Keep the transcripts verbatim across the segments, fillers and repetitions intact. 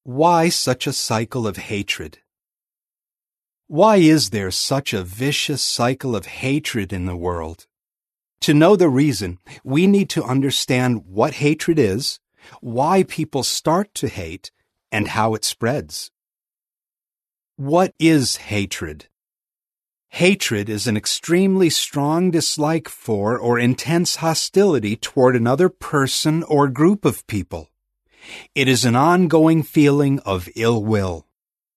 Why such a cycle of hatred? Why is there such a vicious cycle of hatred in the world? To know the reason, we need to understand what hatred is, why people start to hate, and how it spreads. What is hatred? Hatred is an extremely strong dislike for or intense hostility toward another person or group of people. It is an ongoing feeling of ill will.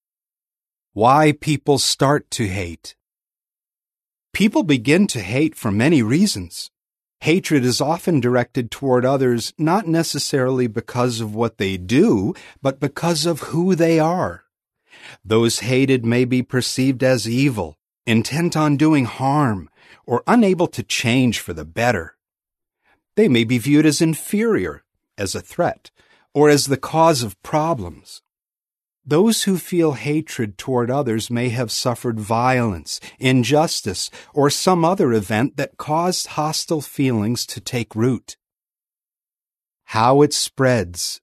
Why people start to hate. People begin to hate for many reasons. Hatred is often directed toward others not necessarily because of what they do, but because of who they are. Those hated may be perceived as evil, intent on doing harm, or unable to change for the better. They may be viewed as inferior, as a threat, or as the cause of problems. Those who feel hatred toward others may have suffered violence, injustice, or some other event that caused hostile feelings to take root. How it spreads.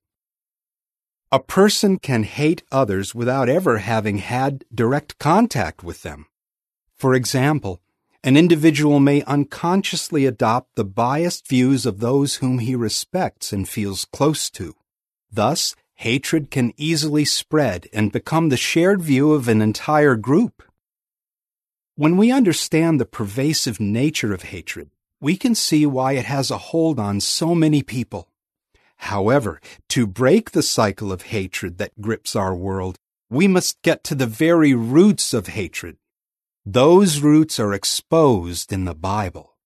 A person can hate others without ever having had direct contact with them. For example, an individual may unconsciously adopt the biased views of those whom he respects and feels close to. Thus, hatred can easily spread and become the shared view of an entire group. When we understand the pervasive nature of hatred, we can see why it has a hold on so many people. However, to break the cycle of hatred that grips our world, we must get to the very roots of hatred. Those roots are exposed in the Bible.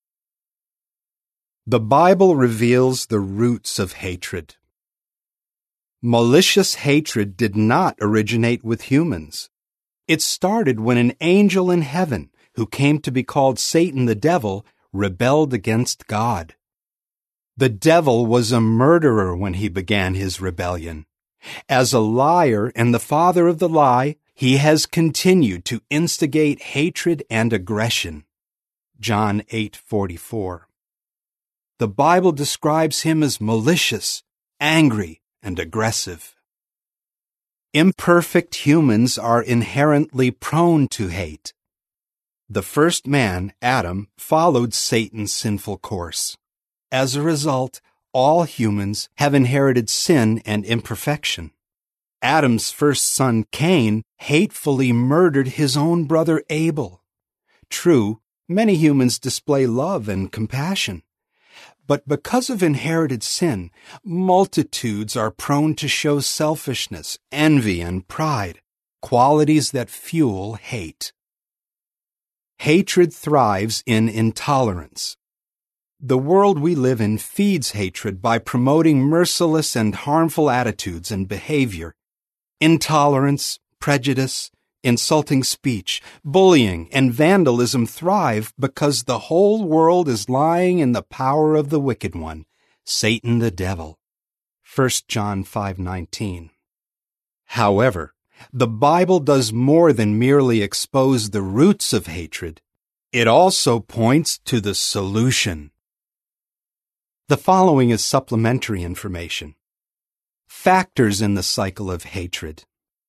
The Bible reveals the roots of hatred. Malicious hatred did not originate with humans. It started when an angel in heaven, who came to be called Satan the devil, rebelled against God. The devil was a murderer when he began his rebellion. As a liar and the father of the lie, he has continued to instigate hatred and aggression. John eight forty-four. The Bible describes him as malicious, angry, and aggressive. Imperfect humans are inherently prone to hate. The first man, Adam, followed Satan's sinful course. As a result, all humans have inherited sin and imperfection. Adam's first son, Cain, hatefully murdered his own brother Abel. True, many humans display love and compassion. But because of inherited sin, multitudes are prone to show selfishness, envy, and pride, qualities that fuel hate. Hatred thrives in intolerance. The world we live in feeds hatred by promoting merciless and harmful attitudes and behavior. Intolerance, prejudice, insulting speech, bullying, and vandalism thrive because the whole world is lying in the power of the wicked one, Satan the devil. First John five nineteen. However, the Bible does more than merely expose the roots of hatred. It also points to the solution. The following is supplementary information. Factors in the cycle of hatred.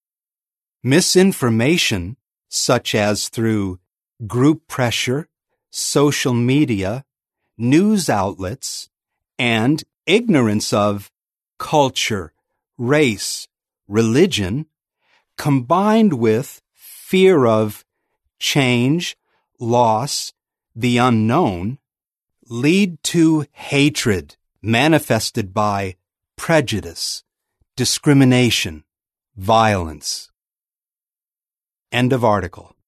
Misinformation, such as through group pressure, social media, news outlets, and ignorance of culture, race, religion, combined with fear of change, loss, the unknown, lead to hatred manifested by prejudice, discrimination, violence. End of article.